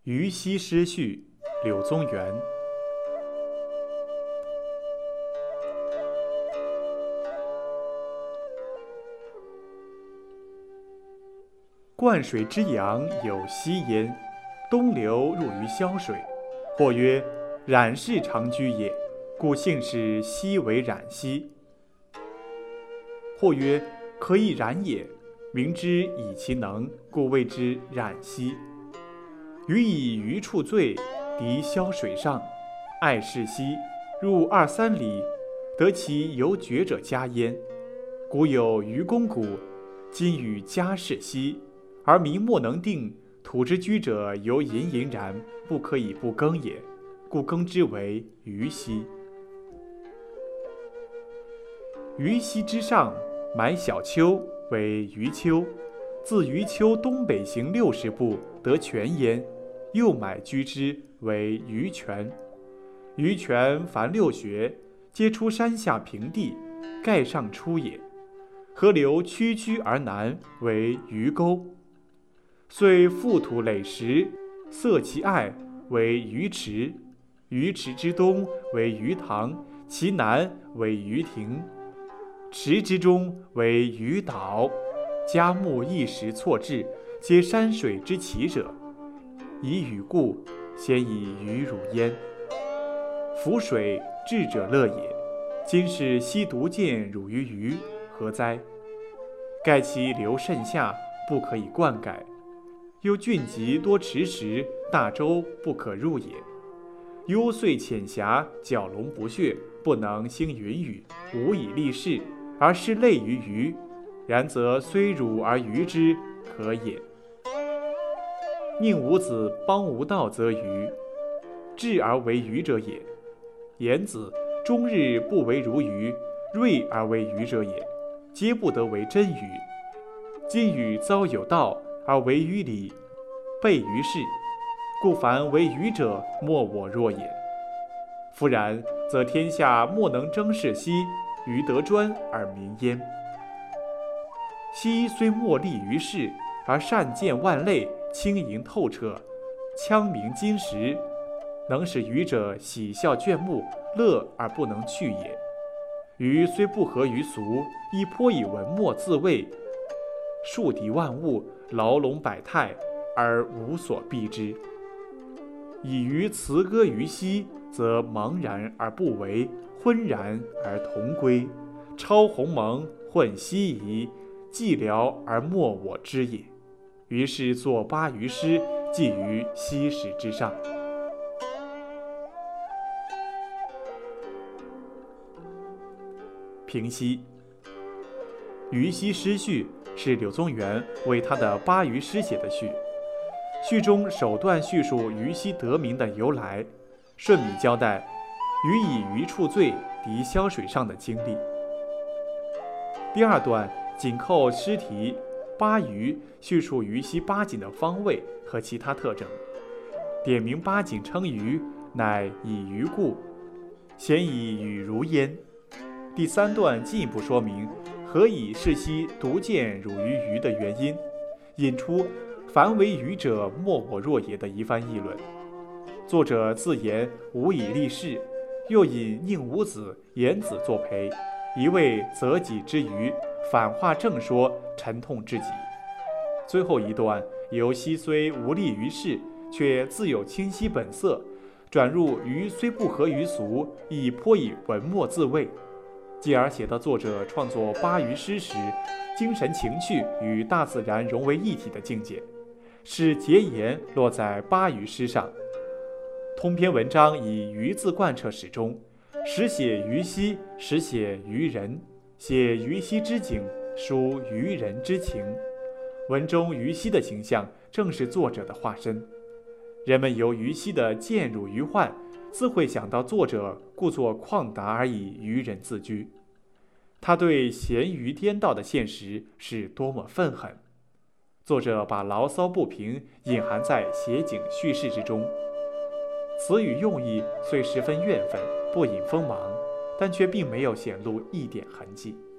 虞兮诗序，柳宗元。灌水之阳有溪焉，东流入于萧水。或曰：冉氏长居也，故姓氏溪为冉溪。或曰：可以冉也，名之以其能，故谓之冉溪。予以余处醉，敌萧水上，爱是溪，入2-3里，得其犹决者家焉。古有渔公谷，今与家是溪，而民莫能定，土之居者犹隐隐然，不可以不耕也，故耕之为虞兮。虞兮之上，埋小丘，为虞丘。自虞丘东北行60步，得泉焉，又买居之，为虞泉。虞泉凡6穴，皆出山下平地，盖上出也。河流曲曲而南，为虞沟。遂覆土垒石，塞其隘，为虞池。虞池之东为虞塘，其南为虞庭。池之中为虞岛。嘉木一石错置，皆山水之奇者。以禹故，先以虞汝焉。夫水智者乐也，今是溪独见汝于虞，何哉？盖其流甚下，不可以灌溉。又峻极多池石，大舟不可入也。幽邃浅狭，蛟龙不血，不能兴云雨，无以立事，而是类于虞。然则虽辱而虞之，可也。宁武子邦无道则虞，智而为虞者也。颜子终日不为如虞，锐而为虞者也，皆不得为真虞。今禹遭有道而为于礼，备于事，故凡为虞者，莫我若也。夫然，则天下莫能争世兮，虞得专而民焉。溪虽莫立于世，而善见万类，轻盈透彻，羌明金石，能使虞者喜笑眷慕，乐而不能去也。虞虽不合于俗，亦颇以文墨自慰，树敌万物，牢笼百态，而无所避之。以虞辞歌于溪，则茫然而不为，浑然而同归，超鸿蒙，混西夷，寂寥而莫我之也。于是作八虞诗，寄于溪石之上。平析。虞兮诗序是柳宗元为他的八虞诗写的序。序中首段叙述虞兮得名的由来，顺笔交代虞以余处醉，敌萧水上的经历。第二段紧扣诗题八虞，叙述虞兮八景的方位和其他特征，点明八景称虞，乃以虞故，先以禹如焉。第三段进一步说明何以是兮独见汝于虞的原因，引出凡为虞者，莫我若也的一番议论。作者自言无以立事，又引宁武子、颜子作陪，一味择己之虞，反话正说，沉痛至极。最后一段由溪虽无立于世，却自有清晰本色，转入虞虽不合于俗，亦颇以文墨自慰，继而写到作者创作八虞诗时，精神情趣与大自然融为一体的境界，使结言落在八虞诗上。通篇文章以虞字贯彻始终，时写虞兮，时写虞人，写虞兮之景，抒虞人之情。文中虞兮的形象正是作者的化身。人们由虞兮的见辱于患，自会想到作者故作旷达而以虞人自居。他对咸鱼颠倒的现实是多么愤恨。作者把牢骚不平隐含在写景叙事之中，词语用意虽十分怨愤，不引锋芒，但却并没有显露一点痕迹。